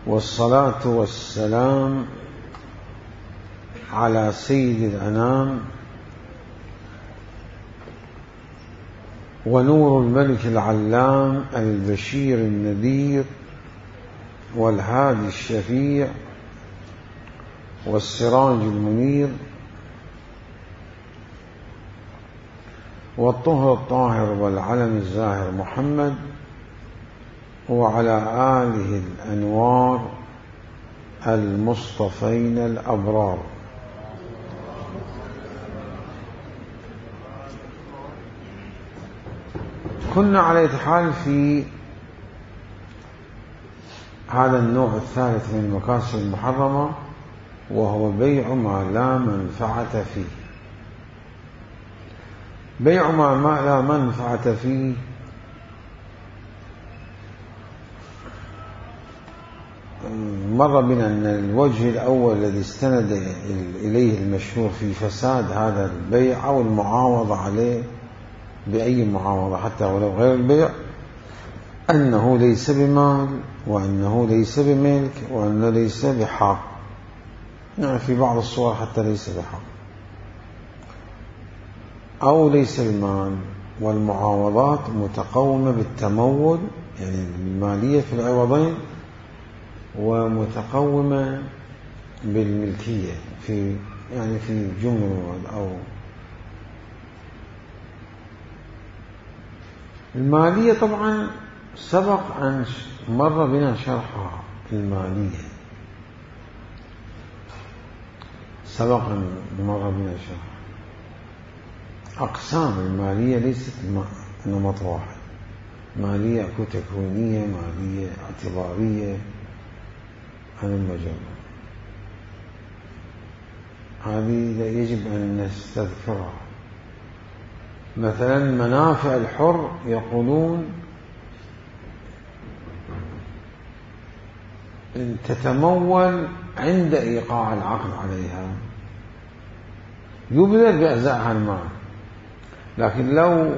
والصلاة والسلام على سيد الأنام ونور الملك العلام البشير النذير والهادي الشفيع والسراج المنير والطهر الطاهر والعلم الزاهر محمد وعلى آله الأنوار المصطفين الأبرار. كنا على حال في هذا النوع الثالث من المكاسب المحرمة، وهو بيع ما لا منفعة فيه. بيع ما لا منفعة فيه مر بنا أن الوجه الأول الذي استند إليه المشهور في فساد هذا البيع أو المعاوضة عليه بأي معاوضة حتى ولو غير البيع، أنه ليس بمال، وأنه ليس بملك، وأنه ليس بحق. يعني في بعض الصور حتى ليس بحق أو ليس بمال. والمعاوضات متقومة بالتمول، يعني المالية في العوضين، ومتقومة بالملكية في جملة أو المالية. طبعا سبق أن مر بنا شرحها. المالية سبق أن مر بنا شرحها. أقسام المالية ليست نمط واحد. مالية أكو تكوينية، مالية اعتبارية، عن المجرد. هذه يجب أن نستذكرها. مثلا منافع الحر يقولون إن تتمول عند إيقاع العقد عليها يبذل بأجزائها المال، لكن لو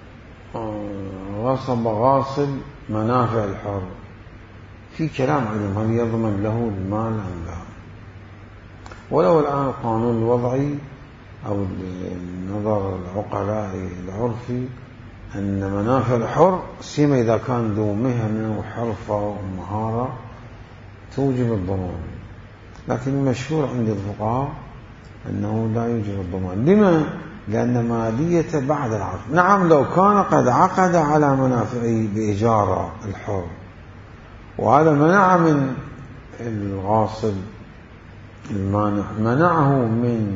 غصب غاصب منافع الحر في كلام عنهم هل يضمن له المال أم لا. ولو الآن القانون الوضعي أو النظر العقلاء العرفي أن منافع الحر سيما إذا كان ذو مهنة وحرفة ومهارة توجب الضمان، لكن المشهور عند الفقهاء أنه لا يوجب الضمان. لما؟ لأن مالية بعد العقد. نعم لو كان قد عقد على منافعه بإجارة الحر، وهذا منع من الغاصب المانع، منعه من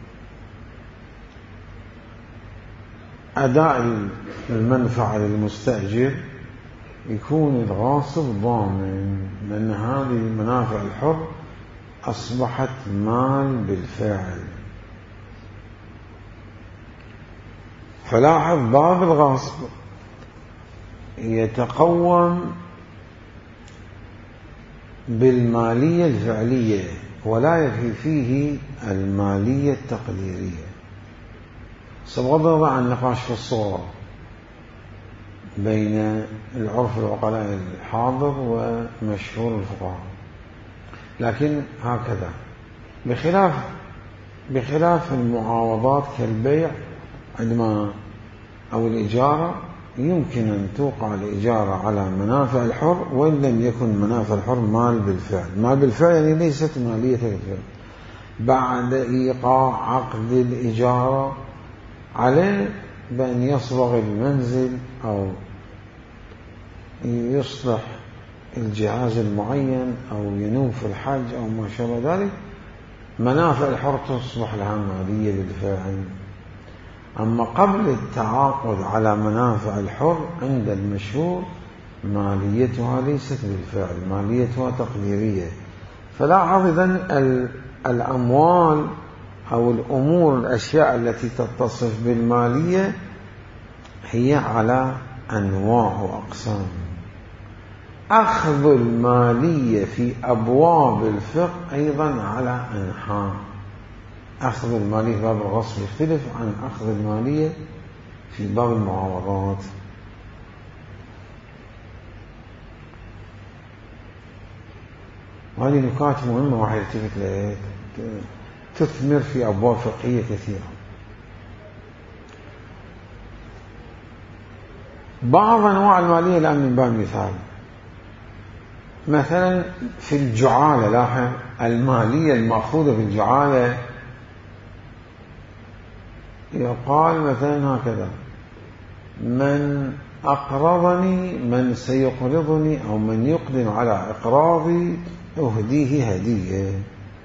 أداء المنفعة للمستأجر، يكون الغاصب ضامن، لأن هذه منافع الحر أصبحت مال بالفعل. فلاحظ باب الغصب يتقوم بالمالية الفعلية ولا يكفي فيه المالية التقديرية. بغض النظر عن النقاش في الصورة بين العرف العقلاء الحاضر ومشهور الفقهاء، لكن هكذا بخلاف المعاوضات كالبيع عندما أو الإجارة، يمكن أن توقع الإجارة على منافع الحر وإن لم يكن منافع الحر مال بالفعل. مال بالفعل يعني ليست مالية بالفعل. بعد إيقاع عقد الإجارة عليه بأن يصبغ المنزل أو يصلح الجهاز المعين أو ينوف الحج أو ما شابه ذلك، منافع الحر تصبح لها مالية بالفعل. أما قبل التعاقد على منافع الحر عند المشهور ماليتها ليست بالفعل، ماليتها تقديرية. فلاحظ إذن الأموال أو الأمور الأشياء التي تتصف بالمالية هي على أنواع وأقسام. أخذ المالية في أبواب الفقه أيضا على أنحاء. أخذ المالية في باب الغصب يختلف عن أخذ المالية في باب المعاوضات. وهذه نكات مهمة واحد يلتفت لها تثمر في أبواب فقهية كثيرة. بعض أنواع المالية الآن من باب المثال، مثلا في الجعالة، لاحظ المالية المأخوذة في الجعالة يقال مثلا هكذا: من أقرضني، من سيقرضني أو من يقدم على إقراضي أهديه هدية.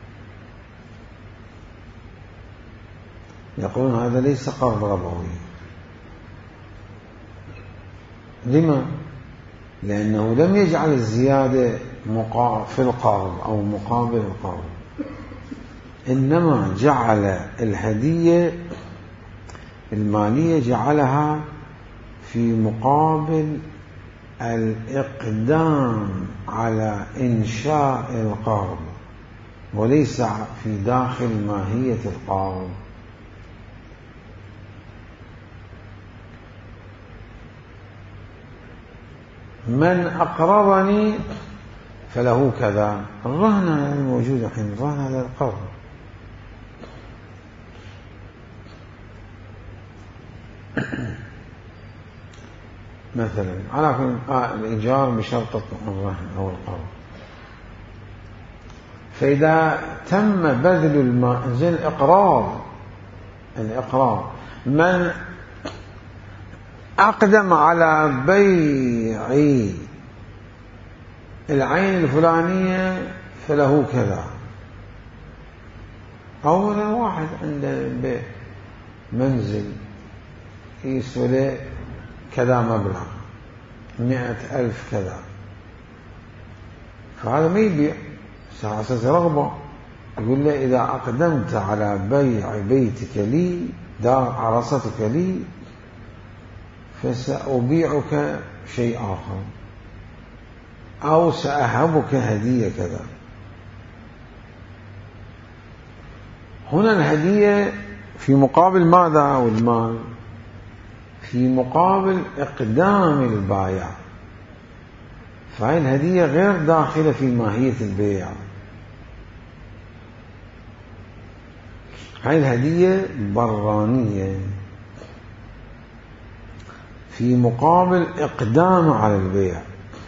يقولون هذا ليس قرض ربوي. لما؟ لأنه لم يجعل الزيادة في القرض أو مقابل القرض، إنما جعل الهدية المالية جعلها في مقابل الإقدام على إنشاء القرض، وليس في داخل ماهية القرض. من أقرضني فله كذا، الرهن الموجود الحين الرهن على القرض. مثلا على الإيجار بشرط الرهن أو القرض. فإذا تم بذل المال زي الإقراض من أقدم على بيع العين الفلانية فله كذا. أولا واحد عنده منزل يسوى كذا مبلغ 100,000 كذا، فهذا ما يبيع سأساس رغبة. يقول له إذا أقدمت على بيع بيتك لي، دار عرصتك لي، فسأبيعك شيء آخر أو سأهبك هدية كذا. هنا الهدية في مقابل ماذا؟ والمال في مقابل إقدام البائع، فهي الهدية غير داخلة في ماهية البيع. هاي الهدية برانية في مقابل إقدام على البيع.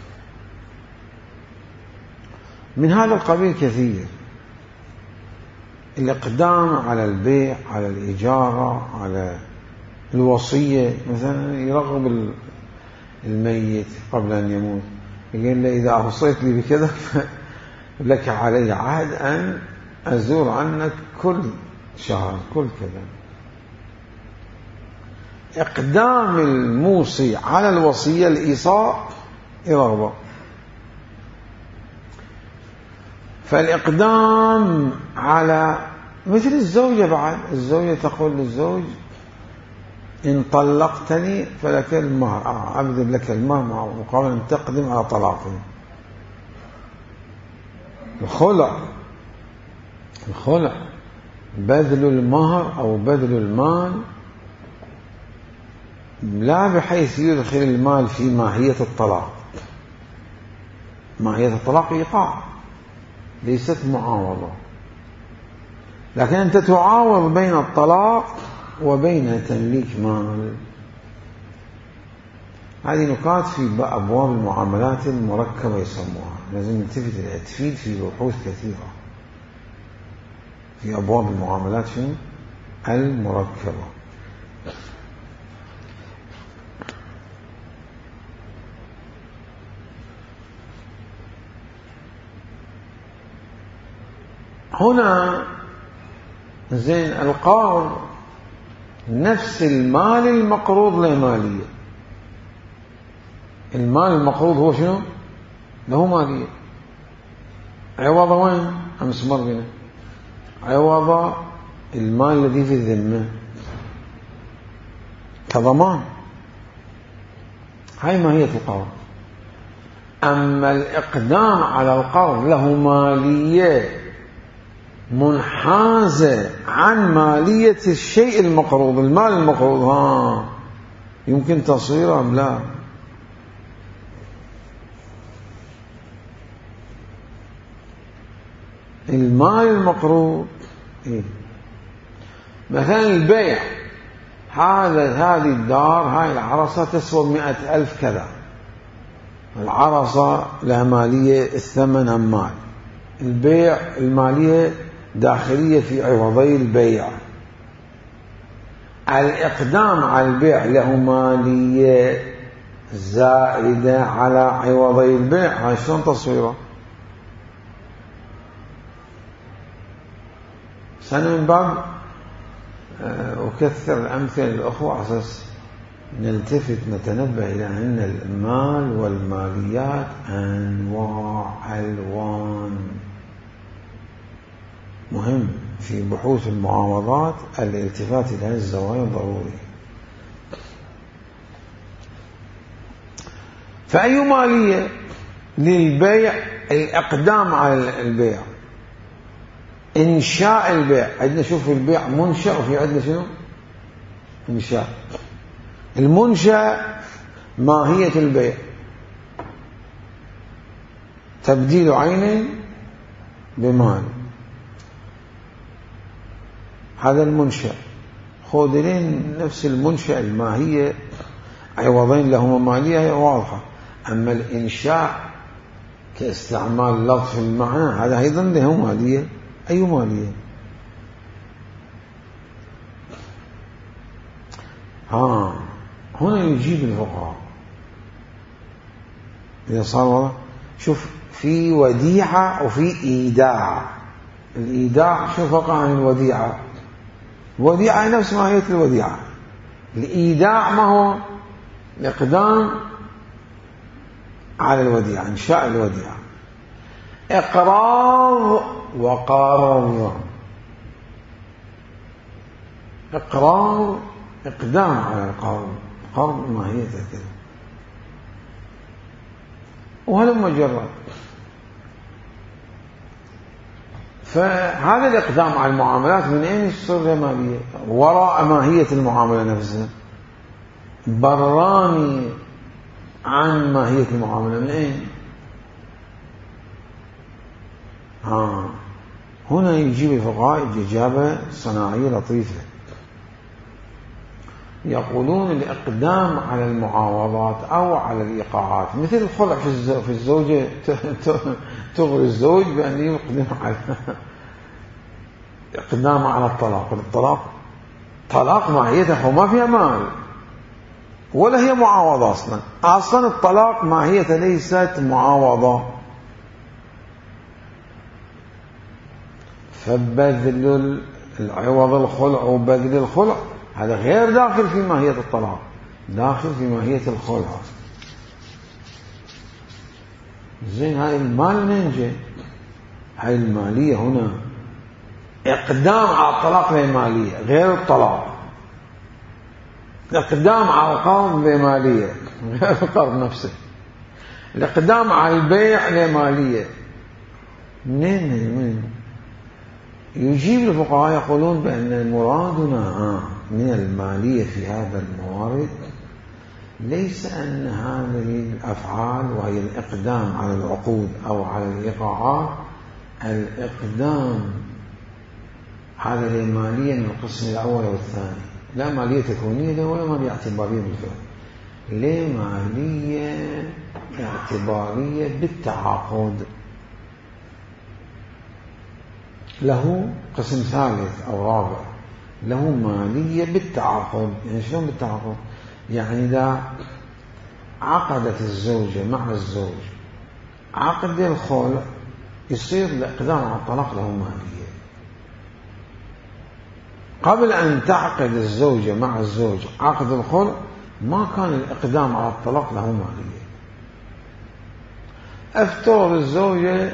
من هذا القبيل كثير، الإقدام على البيع، على الإجارة، على الوصية. مثلا يرغب الميت قبل أن يموت، يقول له إذا أوصيت لي بكذا لك علي عهد أن أزور عنك كل شهر كل كذا. إقدام الموصي على الوصية الإيصاء رغبة. فالإقدام على مثل الزوجة، بعد الزوجة تقول للزوج إن طلقتني فلك المهر، أبذل لك المهر مقابل أن تقدم على طلاقي. الخلع بذل المهر أو بذل المال، لا بحيث يدخل المال في ماهية الطلاق. ماهية الطلاق إيقاع، ليست معاوضة، لكن أنت تعاوض بين الطلاق وبين تمليك مال. هذه نقاط في أبواب المعاملات المركبة يسموها، لازم نلتفت إليها، تفيد في بحوث كثيرة في أبواب المعاملات المركبة. هنا زين القرض نفس المال المقروض له مالية. المال المقروض هو شنو؟ له مالية. عوضة وين؟ أمس مر بنا عوضة المال الذي في الذمة كضمان. هاي ماهية القرض. أما الإقدام على القرض له مالية منحازة عن مالية الشيء المقروض. المال المقروض يمكن تصويره أم لا؟ المال المقروض إيه؟ مثلا البيع، هذه الدار، هاي العرصة تسوى 100,000 كذا، العرصة لها مالية، الثمن أمال، البيع المالية داخلية في عوضي البيع، الإقدام على البيع له مالية زائدة على عوضي البيع. هاي شلون تصويره؟ سنة من باب أكثر الأمثلة للأخوة على أساس نلتفت نتنبه إلى أن المال والماليات أنواع ألوان. مهم في بحوث المعاوضات الالتفات إلى هذه الزوايا ضروري. فأي مالية للبيع؟ الإقدام على البيع، إنشاء البيع. عندنا شوف البيع منشأ، وفي عندنا شنو؟ إنشاء. المنشأ ماهية البيع، تبديل عين بمال، هذا المنشأ. خذلين نفس المنشأ الماهية عوضين لهما مالية واضحة. أما الإنشاء كاستعمال لفظ المعنى هذا أيضا له مالية. أي مالية؟ هنا يجيب الفقهاء إذا صار واضح. شوف، في وديعة وفي إيداع. الإيداع شو فرق عن الوديعة؟ الوديعة نفس ماهية الوديعة. الإيداع ما هو؟ الإقدام على الوديعة، إنشاء الوديعة. إقراض وقرض. إقراض إقدام على القرض، قرض ماهيته كذا، وهذا مجرد. فهذا الإقدام على المعاملات من أين تصير مالية؟ وراء ماهية المعاملة نفسها. براني عن ماهية المعاملة من أين؟ هنا يجيب الفقهاء إجابة صناعية لطيفة. يقولون الإقدام على المعاوضات أو على الإيقاعات، مثل الخلع في الزوجة، تغري الزوج بأن يقدم على إقدام على الطلاق. طلاق ماهيته وما فيها مال ولا هي معاوضة أصلا الطلاق ماهيته ليست معاوضة. فبذل العوض الخلع وبذل الخلع هذا غير داخل في ماهية الطلاق، داخل في ماهية الخلع. زين، هاي المال من جاء؟ هاي المالية هنا إقدام على الطلاق بمالية غير الطلاق. الإقدام على القرض بمالية غير القرض نفسه. الإقدام على البيع لمالية. منين؟ يجيب الفقهاء يقولون بأن مرادنا من المالية في هذا الموارد ليس أن هذه الأفعال وهي الإقدام على العقود أو على الإيقاعات، الإقدام هذا المالية من القسم الأول والثاني، لا مالية تكوينية ولا مالية اعتبارية بالفعل، لا مالية اعتبارية بالتعاقد. له قسم ثالث أو رابع، له مالية بالتعاقد. يعني شلون بالتعاقد؟ يعني إذا عقدت الزوجة مع الزوج عقد الخلع، يصير الإقدام على الطلاق له مالية. قبل أن تعقد الزوجة مع الزوج عقد الخلع ما كان الإقدام على الطلاق له مالية. افترض الزوجة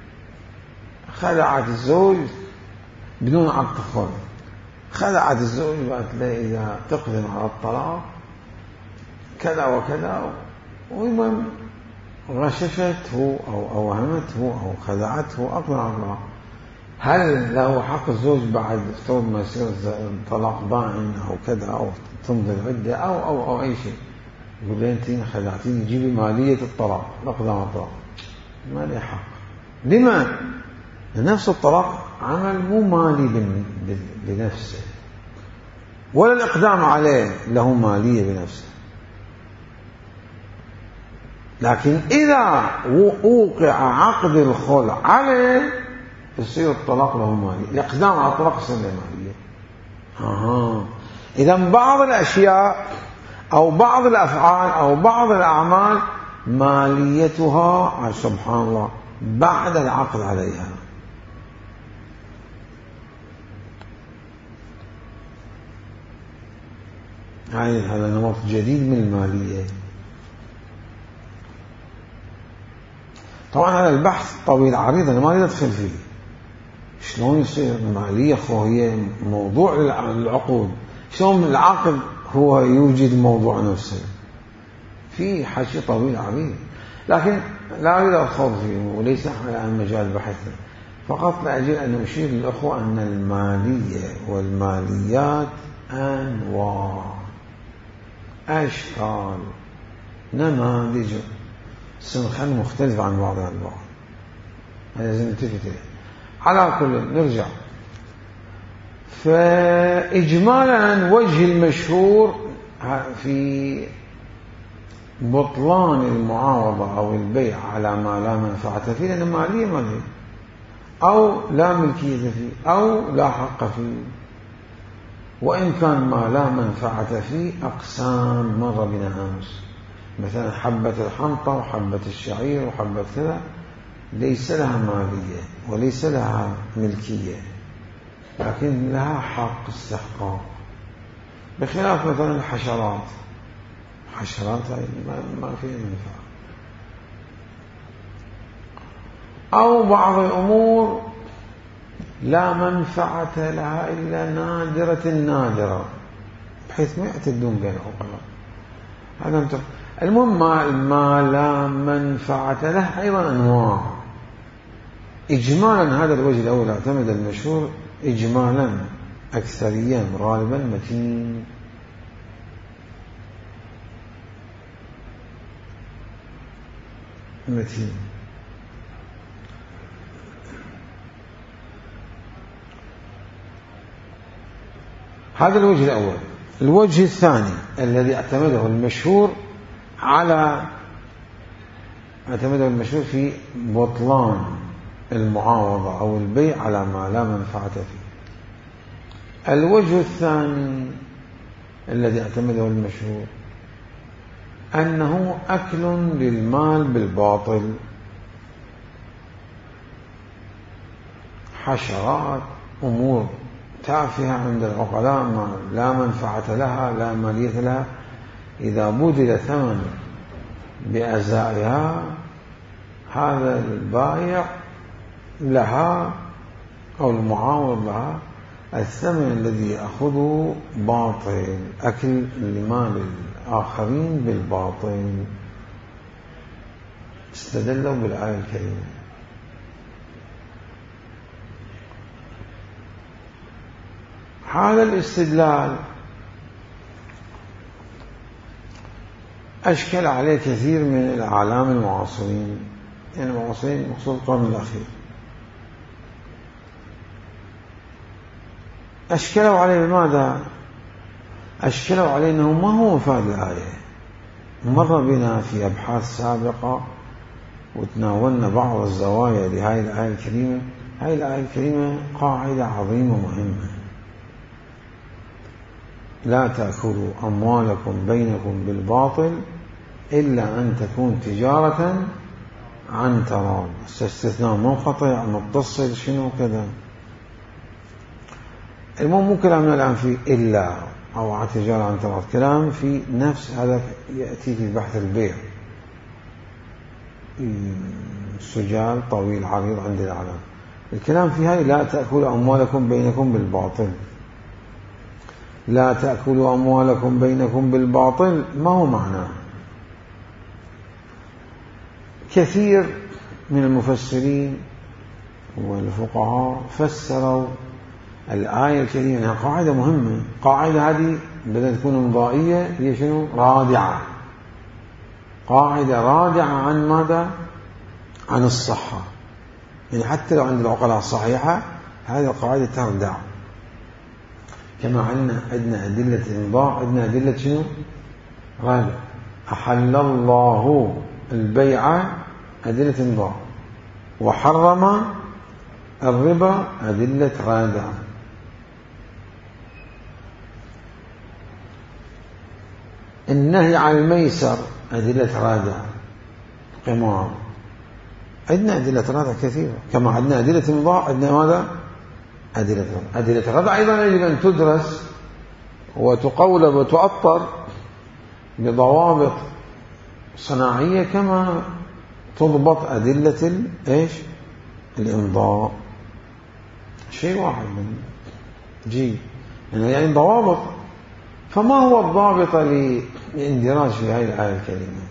خدعت الزوج بدون عقد خلع، خدعت الزوج وقالت له إذا تقدم على الطلاق كذا وكذا، والمهم غششته أو أوهمته أو خدعته أقدم على الطلاق. هل له حق الزوج بعد افترض ما يصير طلاق بائن أو كذا أو تمضي العدة أو أي شيء، يقول لي أنت خدعتيني جيبي مالية الطلاق، الإقدام على الطلاق؟ ما لي حق. لما؟ نفس الطلاق عمل مو مالي بنفسه، ولا الإقدام عليه له مالية بنفسه، لكن إذا وقع عقد الخلع عليه يصير الطلاق له مالية. الإقدام على الطلاق يصير له مالية. إذا بعض الأشياء أو بعض الأفعال أو بعض الأعمال ماليتها سبحان الله بعد العقد عليها. هذا نمط جديد من المالية. طبعا هذا البحث طويل عريض أنا ما أريد أدخل فيه. شلون يصير المالية هي موضوع العقود، شلون العقد هو يوجد موضوع نفسه، في حكي طويل عريض، لكن لا أريد أخوض فيه وليس الآن مجال بحثنا، فقط لأجل أن أشير للأخوة أن المالية والماليات أنواع، أشكال، نماذج، سنخن مختلف عن بعضها البعض. هذا لازم نلتفت إليه. على كل نرجع. فإجمالا وجه المشهور في بطلان المعاوضة أو البيع على ما لا منفعة فيه، لأن مالية مالية أو لا ملكية فيه أو لا حق فيه، وإن كان ما لا منفعة فيه أقسام مر بنا أمس، مثلا حبة الحنطة وحبة الشعير وحبة كذا ليس لها مالية وليس لها ملكية، لكن لها حق استحقاق، بخلاف مثلا الحشرات. حشرات ما فيها منفعة. أو بعض الأمور لا منفعة لها إلا نادرة النادرة بحيث ما يعتدون بين العقلاء. هذا المهم ما لا منفعة له أيضا أنواع. إجمالا هذا الوجه الأول اعتمد المشهور إجمالا أكثريا غالبا متين. هذا الوجه الأول. الوجه الثاني الذي اعتمده المشهور في بطلان المعاوضة أو البيع على ما لا منفعة فيه. الوجه الثاني الذي اعتمده المشهور أنه أكل للمال بالباطل، حشرات، أمور تافهة عند العقلاء ما لا منفعة لها لا مالية لها، إذا بذل ثمن بأزائها هذا البائع لها أو المعاوض لها الثمن الذي يأخذه باطل، أكل لمال الآخرين بالباطل. استدلوا بالآية الكريمة. هذا الاستدلال أشكل عليه كثير من الأعلام المعاصرين، يعني المعاصرين مقصود القرن الأخير، أشكلوا عليه. لماذا؟ أشكلوا عليه أنه ما هو مفاد الآية. مر بنا في أبحاث سابقة وتناولنا بعض الزوايا لهذه الآية الكريمة. هذه الآية الكريمة قاعدة عظيمة مهمة: لا تأكلوا أموالكم بينكم بالباطل إلا أن تكون تجارة عن تراض. استثناء منقطع متصل شنو كذا. المهم مو كلامنا الآن في إلا أو عن تجارة عن تراض، كلام في نفس هذا يأتي في بحث البيع، سجال طويل عريض عند العالم. الكلام في هذه لا تأكلوا أموالكم بينكم بالباطل. لا تأكلوا أموالكم بينكم بالباطل ما هو معناه؟ كثير من المفسرين والفقهاء فسروا الآية الكريمة أنها قاعدة مهمة. قاعدة هذه بدأت تكون مضائية، هي شنو؟ رادعة. قاعدة رادعة عن ماذا؟ عن الصحة. يعني حتى لو عند العقلاء الصحيحة هذه القاعدة تردع. كما عندنا أدلة إمضاء، عندنا أدلة شنو؟ رادع. أحل الله البيع أدلة إمضاء، وحرم الربا أدلة رادع. النهي عن الميسر أدلة رادع، قمار. عندنا أدلة رادع كثيرة، كما عندنا أدلة إمضاء عندنا ماذا؟ أدلة الردع أيضا يجب أن تدرس وتقولب وتؤطر بضوابط صناعية كما تضبط أدلة الإمضاء. شيء واحد من جي يعني ضوابط. فما هو الضابط للاندراج في هذه الآية الكريمة؟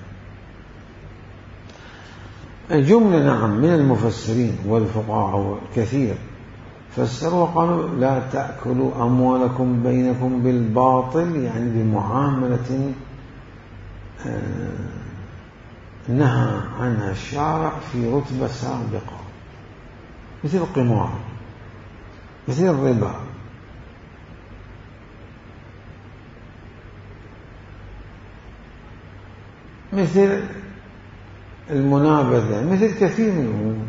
الجملة نعم من المفسرين والفقهاء كثير فسروا وقالوا لا تأكلوا أموالكم بينكم بالباطل، يعني بمعاملة نهى عنها الشارع في رتبة سابقة، مثل القمار، مثل الربا، مثل المنابذة، مثل كثير من الأمور،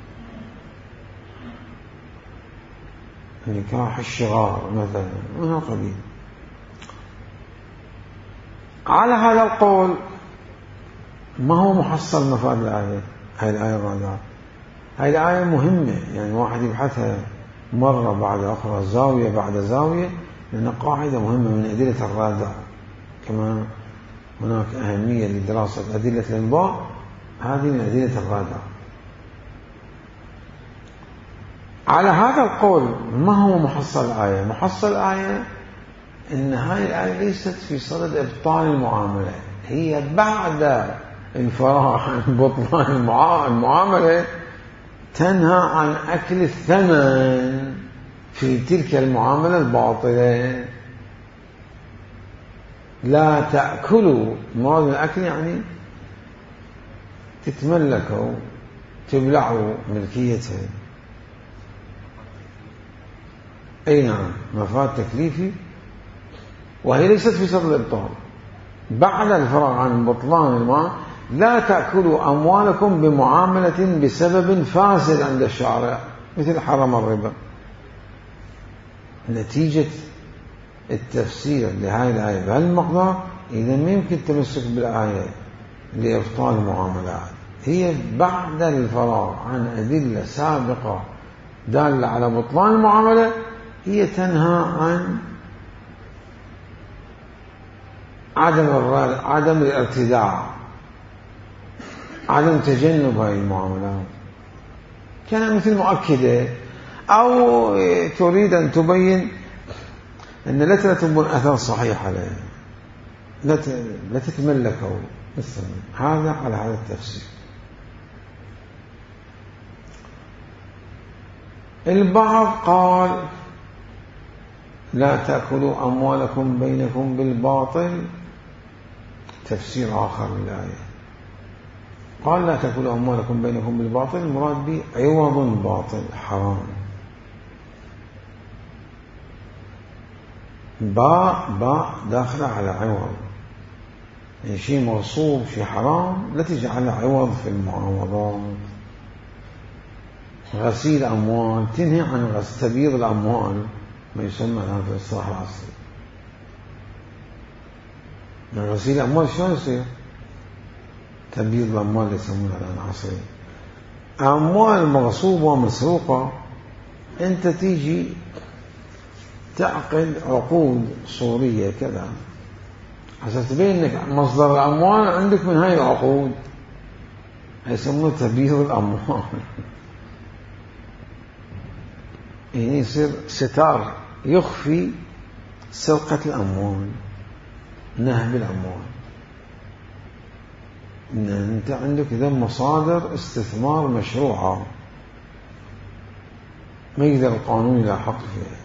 نكاح الشغار مثلا من القبيل. على هذا القول ما هو محصل مفاد الآية؟ هاي الآية الرابعة، هاي الآية مهمة، يعني واحد يبحثها مرة بعد أخرى، زاوية بعد زاوية، لأن قاعدة مهمة من أدلة الرادع. كما هناك أهمية لدراسة أدلة الإمضاء، هذه من أدلة الرادع. على هذا القول ما هو محصل الآية؟ محصل الآية إن هذه الآية ليست في صدد إبطال المعاملة، هي بعد الفراغ عن بطلان المعاملة تنهى عن أكل الثمن في تلك المعاملة الباطلة. لا تأكلوا، مراد من الأكل يعني تتملكوا، تبلعوا ملكيتها. أي نعم، مفاد تكليفي، وهي ليست في صدد الإبطال. بعد الفراغ عن بطلان المال لا تأكلوا أموالكم بمعاملة بسبب فاسد عند الشارع، مثل حرم الربا. نتيجة التفسير لهذه الآية بهالمقدار إذا ما يمكن التمسك بالآية لإبطال المعاملات، هي بعد الفراغ عن أدلة سابقة دالة على بطلان المعاملة، هي تنهى عن عدم الارتداع، عدم تجنب هذه المعاملات. كان مثل مؤكدة، أو تريد أن تبين أن لا تكون أثر صحيح عليه، لا تتملكه مثلا. هذا على هذا التفسير. البعض قال لا تأكلوا أموالكم بينكم بالباطل، تفسير آخر للآية. قال لا تأكلوا أموالكم بينكم بالباطل، المراد به عوض باطل حرام. باء داخلة على عوض، يعني شيء موصوف شيء حرام لا تجعل عوض في المعاوضات. غسيل أموال تنهي عن تبييض الأموال، ما يسمى الآن في الصلاح العصري. من غسيل الأموال شلون يصير؟ تبييض الأموال اللي يسمونها الآن عصري. أموال مغصوبة ومسروقة، أنت تيجي تعقد عقود صورية كذا عشان تبين أنك مصدر الأموال عندك من هاي العقود، يسمونه تبييض الأموال. يعني يصير ستار يخفي سرقة الأموال، نهب الأموال. إن أنت عندك إذا مصادر استثمار مشروعة ما يقدر القانون يلاحق فيها.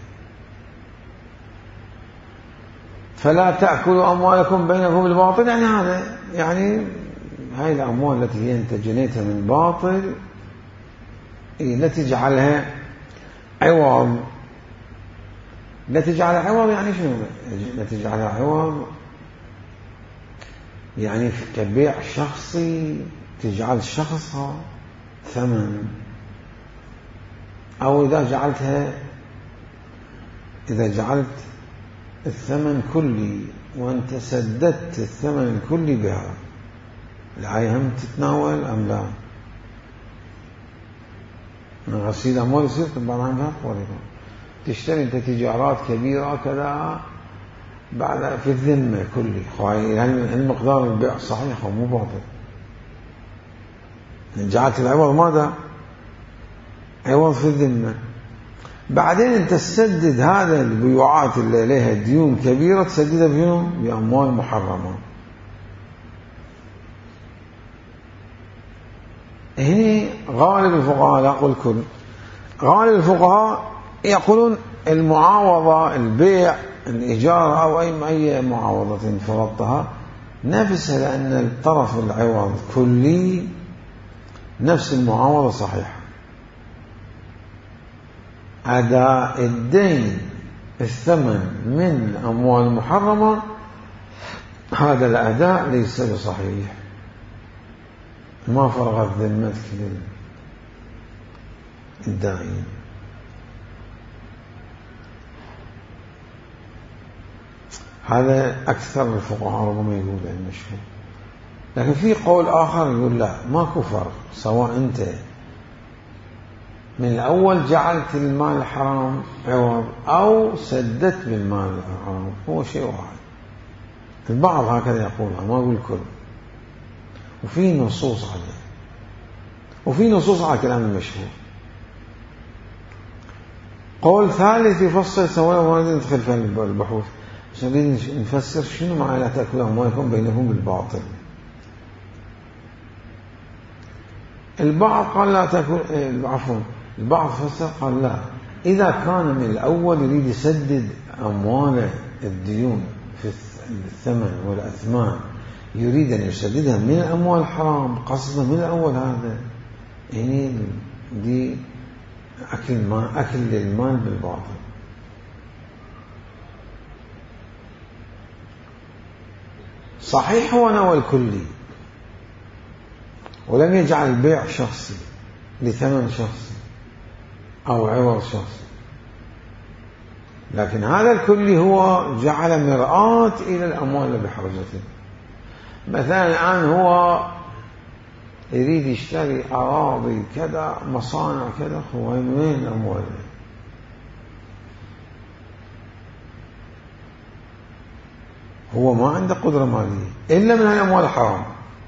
فلا تأكلوا أموالكم بينكم بالباطل، يعني هذا يعني هاي الأموال التي أنت جنيتها من باطل لا تجعلها عوض. لا تجعلها عوض يعني شنو؟ لا تجعلها عوض يعني كبيع شخصي، تجعل شخصها ثمن. أو إذا جعلت الثمن كلي وأنت سددت الثمن الكلي بها، الآية هم تتناول أم لا؟ من غسيل أموال يصير طبعا عنها طريقة تشتري أنت تجارات كبيرة كذا بعد في الذمة كلي، هل مقدار البيع صحيح أو مو باطل؟ جعلت العوض ماذا؟ عوض في الذمة. بعدين أنت تسدد هذا البيوعات اللي لها ديون كبيرة تسددها بأموال محرمة. هنا غالب الفقهاء، لا أقول كل، غالب الفقهاء يقولون المعاوضة، البيع، الإيجار أو أي معاوضة فرضتها نفسها، لأن الطرف العوض كلي نفس المعاوضة صحيحة. أداء الدين الثمن من الأموال المحرمة هذا الأداء ليس بصحيح، ما فرغت ذمتك للدائن. هذا أكثر الفقهاء ربما يقول المشهور. لكن في قول آخر يقول لا، ماكو فرق، سواء أنت من الأول جعلت المال الحرام عوض أو سددت بالمال الحرام، هو شيء واحد. البعض هكذا يقولها، ما أقول كل، وفي نصوص عليه، وفي نصوص على كلام المشهور. قول ثالث يفصل سواء، ما ندخل في البحوث، بس نريد نفسر شنو معنى لا تأكلوا أموالكم بينكم بالباطل. البعض قال لا تأكل، عفوا، البعض فسر قال لا، إذا كان من الأول يريد يسدد أموال الديون في الثمن والأثمان، يريد أن يسددها من الأموال الحرام، قصده من الأول هذا، يعني دي أكل المال بالباطل. صحيح هو نوى الكلي ولم يجعل البيع شخصي لثمن شخصي أو عوض شخصي، لكن هذا الكلي هو جعل مرآة إلى الأموال اللي بحوزته. مثلا الآن هو يريد يشتري أراضي كذا، مصانع كذا، هو وين أمواله؟ هو ما عنده قدرة مالية إلا من الأموال الحرام.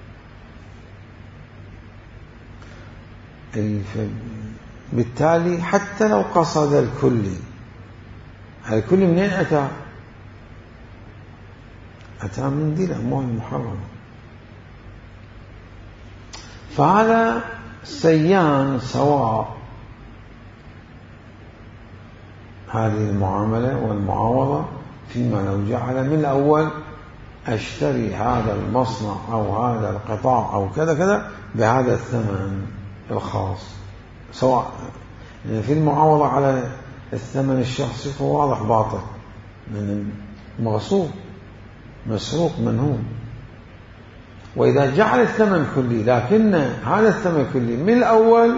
بالتالي حتى لو قصد الكلي منين أتى؟ أتى من دي الأموال المحرمة. فهذا سيان سواء هذه المعاملة والمعاوضة، فيما لو جعل من الأول أشتري هذا المصنع أو هذا القطاع أو كذا كذا بهذا الثمن الخاص، سواء يعني في المعاوضة على الثمن الشخصي فهو واضح باطل، من مغصوب مسروق منهوب. وإذا جعل الثمن كلي لكن هذا الثمن كلي من الأول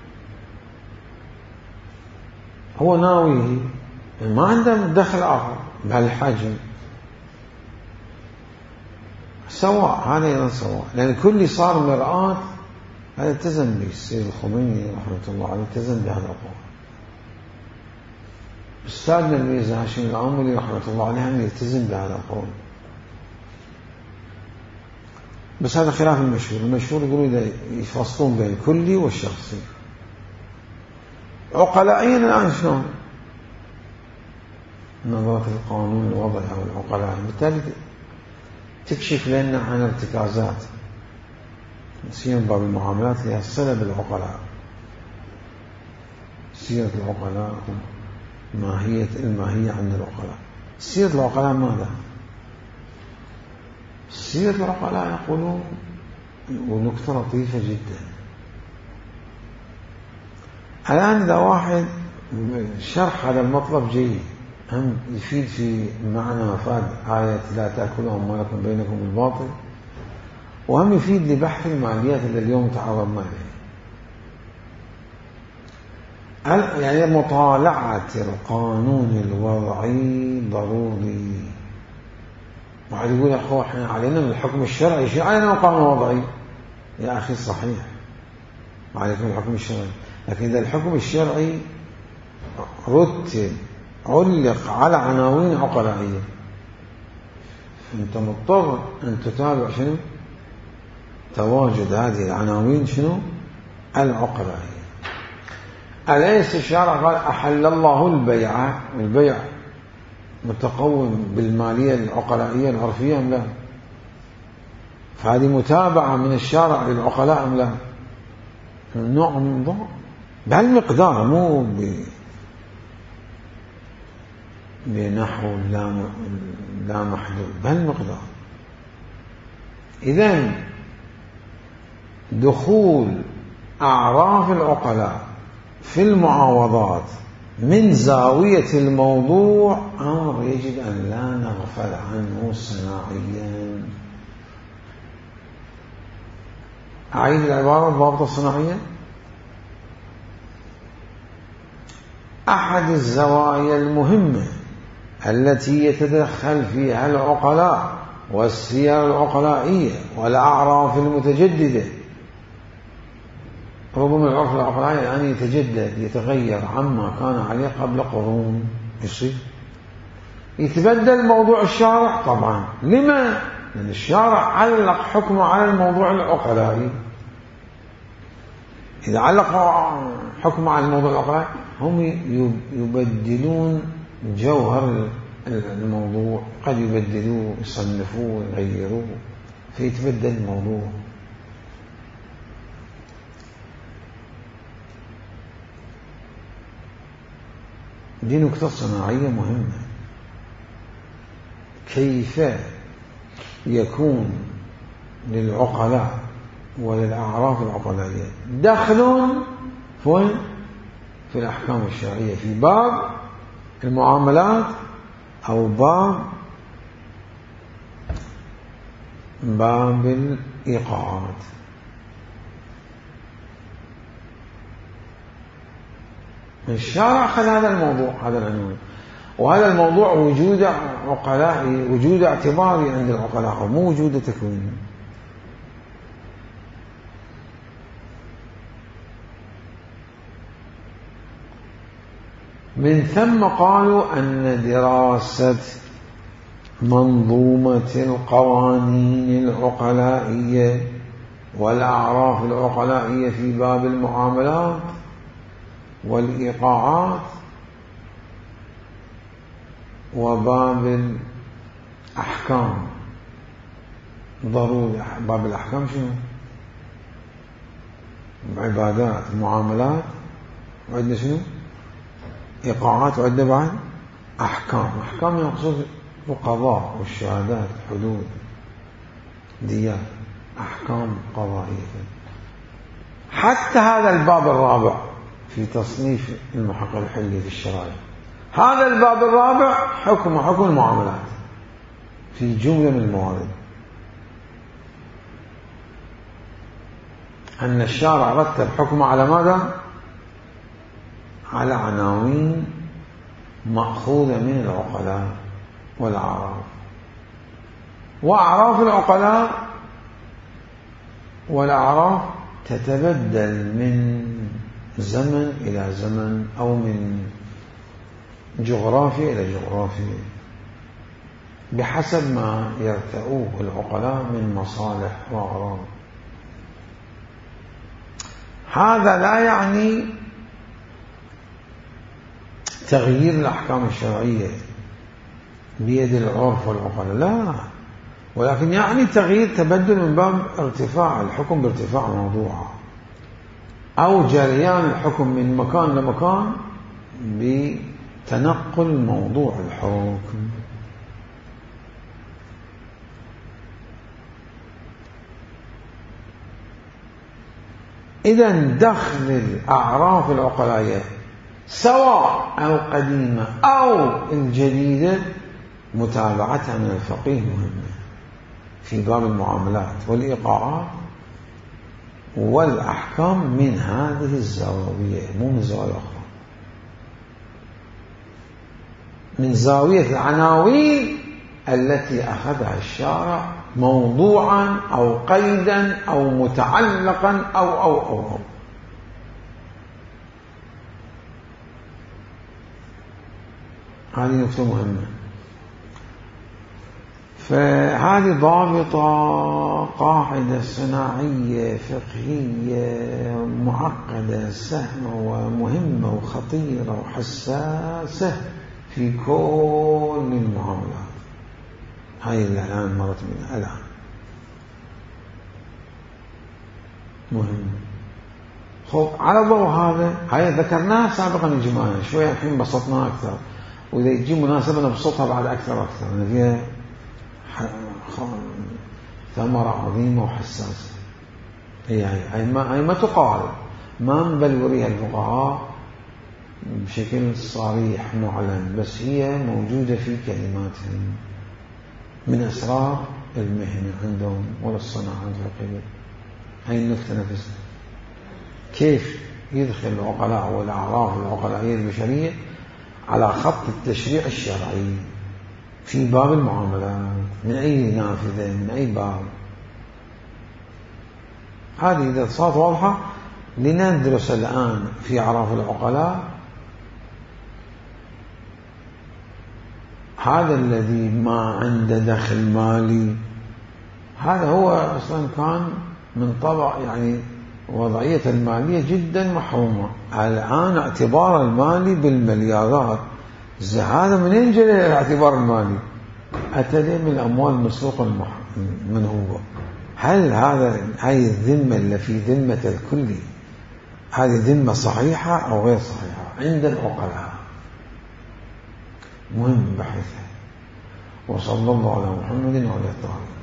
هو ناويه، ما عنده دخل آخر بهالحجم، سواء، هذا أيضا سواء، لأن الكلي صار مرآة. هذا التزم به السيد الخميني رحمة الله عليه، التزم بهذا القول. أستاذنا الميرزا هاشم العاملي رحمة الله عليه هم يلتزم بهذا القول. بس هذا خلاف المشهور. المشهور يقولوا إذا يفصلون بين الكلي والشخصي. عقلائيا الآن شلون؟ نظرة القانون الوضعي أو العقلاء، بالتالي تكشف لنا عن ارتكازات نسير باب المعاملات لها الصلة بالعقلاء. سيرة العقلاء الماهية عند العقلاء. سيرة العقلاء ماذا؟ سيرة العقلاء يقولون، ونكتة لطيفة جدا، الآن إذا واحد شرح هذا المطلب جيد، هم يفيد في معنى مفاد آية لا تأكلوا أموالكم بينكم بالباطل، وهم يفيد لبحث الماليات اللي اليوم تعرضنا إليه. يعني مطالعة القانون الوضعي ضروري. واحد يقول يا أخوة احنا علينا من الحكم الشرعي، شو علينا من القانون الوضعي؟ يا أخي صحيح عليكم الحكم الشرعي، لكن إذا الحكم الشرعي رتب علق على عناوين عقلائية، أنت مضطر أن تتابع شنو؟ تواجد هذه العناوين شنو؟ العقلائية. أليس الشرع قال أحل الله البيع، والبيع متقوم بالمالية العقلائية العرفية أم لا؟ فهذه متابعة من الشارع للعقلاء أم لا؟ نوع من ضوء بهالمقدار، مو بنحو لا محدود، بهالمقدار. إذن دخول أعراف العقلاء في المعاوضات من زاوية الموضوع أمر يجب أن لا نغفل عنه صناعيا. أعيد العبارة الضابطة الصناعية. أحد الزوايا المهمة التي يتدخل فيها العقلاء والسير العقلائية والأعراف المتجددة، ربما العرف العقلائي الآن يتجدد يتغير عما كان عليه قبل قرون، يصير يتبدل موضوع الشارع طبعا. لما؟ لأن الشارع علق حكمه على الموضوع العقلائي. إذا علق حكمه على الموضوع العقلائي هم يبدلون جوهر الموضوع، قد يبدلوه يصنفوه يغيروه فيتبدل الموضوع. دي نكتة صناعية مهمة. كيف يكون للعقلاء وللأعراف العقلائية دخل في الأحكام الشرعية في باب المعاملات أو باب الإيقاعات. الشارع خذ هذا الموضوع، هذا العنوان، وهذا الموضوع وجود عقلائي، وجود اعتباري عند العقلاء، مو وجود تكويني. من ثم قالوا أن دراسة منظومة القوانين العقلائية والأعراف العقلائية في باب المعاملات والإيقاعات وباب الأحكام ضروري. باب الأحكام شنو؟ عبادات، معاملات، وعندنا شنو؟ إيقاعات، وعندنا بعد أحكام. أحكام يقصد القضاء والشهادات، الحدود، ديات، أحكام قضائية. حتى هذا الباب الرابع في تصنيف المحقق الحلي في الشرائع، هذا الباب الرابع حكم المعاملات في جملة من الموارد. أن الشارع رتب حكمه على ماذا؟ على عناوين مأخوذة من العقلاء والأعراف، وأعراف العقلاء والأعراف تتبدل من زمن إلى زمن أو من جغرافيا إلى جغرافيا بحسب ما يرتؤوه العقلاء من مصالح وأغراض. هذا لا يعني تغيير الأحكام الشرعية بيد العرف والعقلاء، لا، ولكن يعني تغيير، تبدل من باب ارتفاع الحكم بارتفاع موضوعه، أو جريان الحكم من مكان لمكان بتنقل موضوع الحكم. إذا دخل الأعراف العقلائية سواء أو قديمة أو الجديدة متابعتها من الفقيه مهمة في باب المعاملات والإيقاعات والأحكام من هذه الزاوية، مو من زاوية أخرى، من زاوية العناوين التي أخذها الشارع موضوعا أو قيدا أو متعلقا أو هذه نقطة مهمة. فهذه ضابطة قاعدة صناعية فقهية معقدة سهمة ومهمة وخطيرة وحساسة في كل المعاملات. هاي اللي الآن مرت منها الآن مهم. خب على ضوء هذا هاي ذكرناها سابقا يا جماعة، شوية الحين بسطناها أكثر، وإذا يجي مناسبة نبسطها بعد أكثر أنا فيها ثمرة عظيمة وحساسة. هي ما تقال، ما نبلوريها الفقهاء بشكل صريح معلن، بس هي موجودة في كلماتهم من أسرار المهنة عندهم ولا الصناعة الفقهية. هاي النقطة نفسها كيف يدخل العقلاء والأعراف العقلائية البشرية على خط التشريع الشرعي في باب المعاملات، من أي نافذة من أي باب. هذه إذا صارت واضحة لندرس الآن في أعراف العقلاء هذا الذي ما عنده دخل مالي، هذا هو أصلا كان من طبع يعني وضعية المالية جدا محرومة. الآن اعتبار المالي بالمليارات، هذا منين جاء الاعتبار المالي؟ أتى من الأموال المسروقة المنهوبة. هل هاي الذمة اللي في ذمة الكل هذه ذمة صحيحة أو غير صحيحة عند العقلاء؟ مهم بحثها. وصلى الله على محمد وعلى آله.